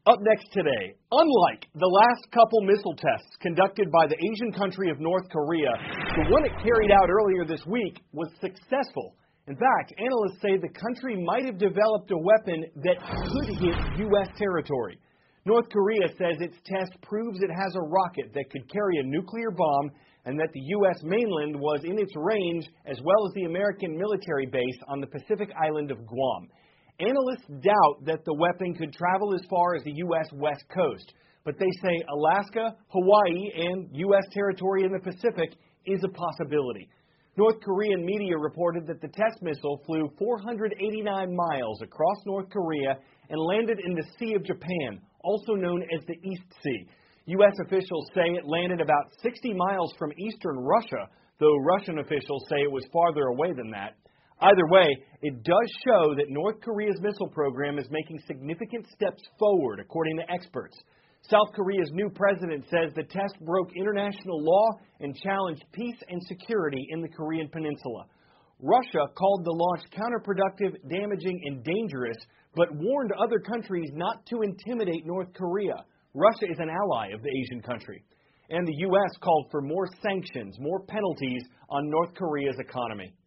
Up next today, unlike the last couple missile tests conducted by the Asian country of North Korea, the one it carried out earlier this week was successful. In fact, analysts say the country might have developed a weapon that could hit U.S. territory. North Korea says its test proves it has a rocket that could carry a nuclear bomb and that the U.S. mainland was in its range, as well as the American military base on the Pacific island of Guam. Analysts doubt that the weapon could travel as far as the U.S. west coast, but they say Alaska, Hawaii, and U.S. territory in the Pacific is a possibility. North Korean media reported that the test missile flew 489 miles across North Korea and landed in the Sea of Japan, also known as the East Sea. U.S. officials say it landed about 60 miles from eastern Russia, though Russian officials say it was farther away than that. Either way, it does show that North Korea's missile program is making significant steps forward, according to experts. South Korea's new president says the test broke international law and challenged peace and security in the Korean peninsula. Russia called the launch counterproductive, damaging, and dangerous, but warned other countries not to intimidate North Korea. Russia is an ally of the Asian country. And the U.S. called for more sanctions, more penalties on North Korea's economy.